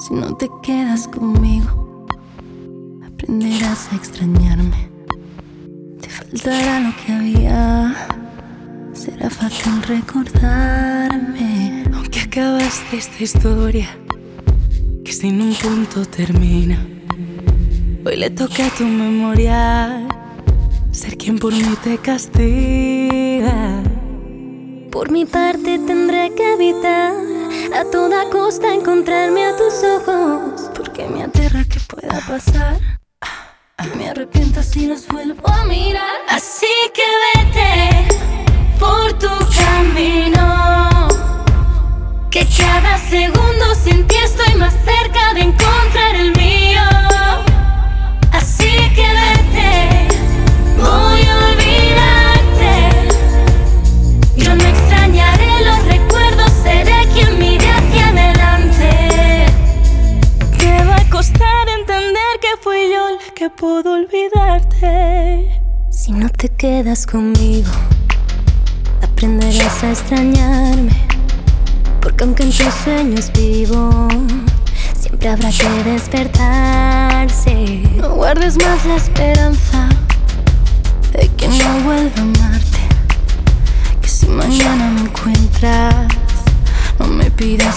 Si no te quedas conmigo, aprenderás a extrañarme. Te faltará lo que había, será fácil recordarme. Aunque acabaste esta historia que sin un punto termina, hoy le toca a tu memoria ser quien por mí te castiga. Por mi parte tendré que evitar a toda costa encontrarme a tus ojos, porque me aterra que pueda pasar, que me arrepienta si los vuelvo a mirar. Así que vete por tu camino, que cada segundo sin ti estoy más cerca de encontrar el mío. Así que vete, voy a olvidarte. Yo no extrañaré los recuerdos, seré quien mire hacia adelante. Te va a costar entender que fui yo el que pudo olvidarte. Si no te quedas conmigo, aprenderás a extrañarme, porque aunque en tus sueños vivo, siempre habrá que despertarse. No guardes más la esperanza de que no vuelva a amarte, que si mañana me encuentras, no me pidas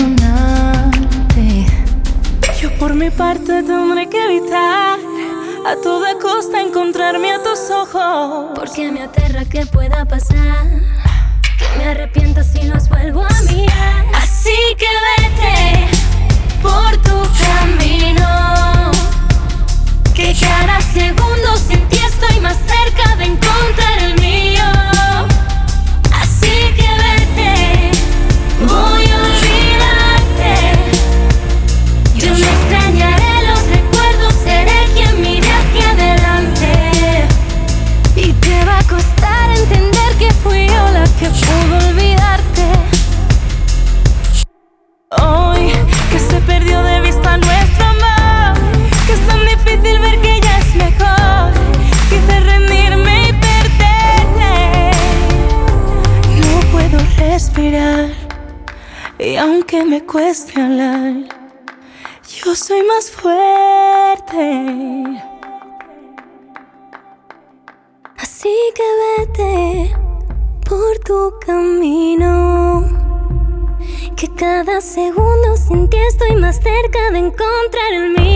perdonarte. Yo por mi parte tendré que evitar a toda costa encontrarme a tus ojos, porque me aterra que pueda pasar, que me arrepienta si los vuelvo a mirar. Así que vete por tu camino, que cada segundo sin ti estoy más cerca de encontrar el mío. Así que vete, voy a olvidarte. Yo no extrañaré los recuerdos, seré quien mire hacia adelante. Y te va a costar entender que fui yo la que pudo olvidarte. hoy que se perdió de vista nuestro amor, que es tan difícil ver que ya es mejor. Quise rendirme y perderte. No puedo respirar, y aunque me cueste hablar, yo soy más fuerte. Así que vete por tu camino, que cada segundo sin ti estoy más cerca de encontrar el mío.